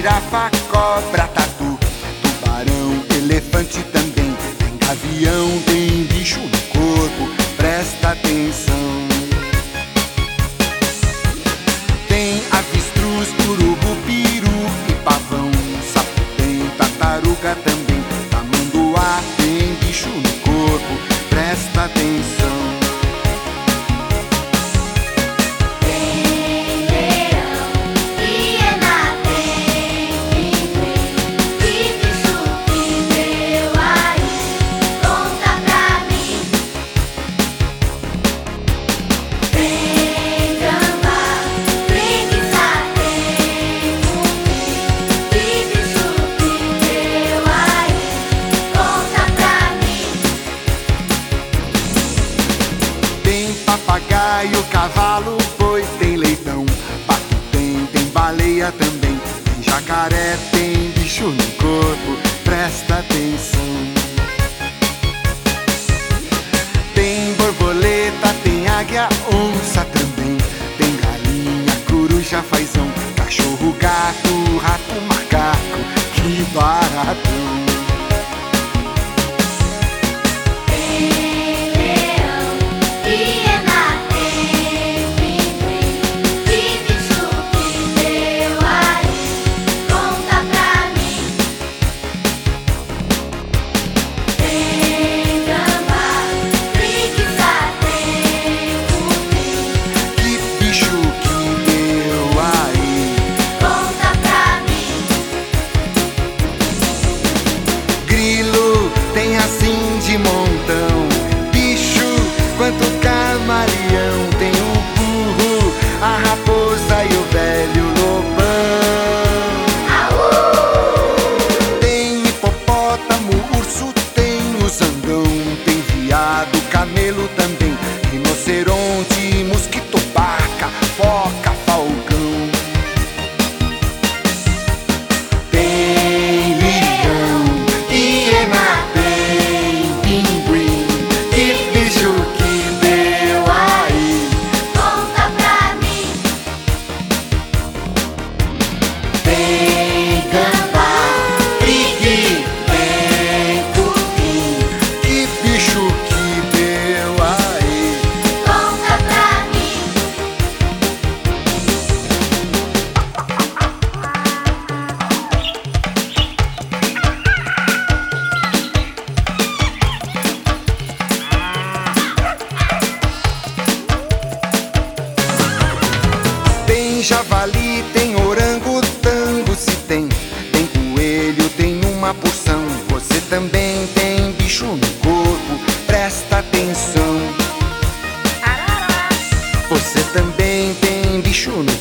girafa, cobra, tatu, tubarão, elefante também. Tem gavião, tem bicho no corpo, presta atenção. Tem avestruz, urubu, peru e pavão. Sapo tem, tartaruga também. Tamanduá tem bicho no corpo, presta atenção. Papagaio, cavalo, boi, tem leitão. Pato tem baleia também. Tem jacaré, tem bicho no corpo, presta atenção. Tem borboleta, tem águia, onça também. Tem galinha, coruja, fazão, cachorro, gato, rato, macaco, que baratão. Tem assim de montão, bicho quanto camaleão. Tem o burro, a raposa e o velho lobão. Tem hipopótamo, urso, tem o zangão. Tem viado, camelo também. Rinoceronte, mosquito, vaca, foca, falcão. Tem leão, hiena, tem javali, tem orangotango, se tem. Tem coelho, tem uma porção. Você também tem bicho no corpo, presta atenção. Você também tem bicho no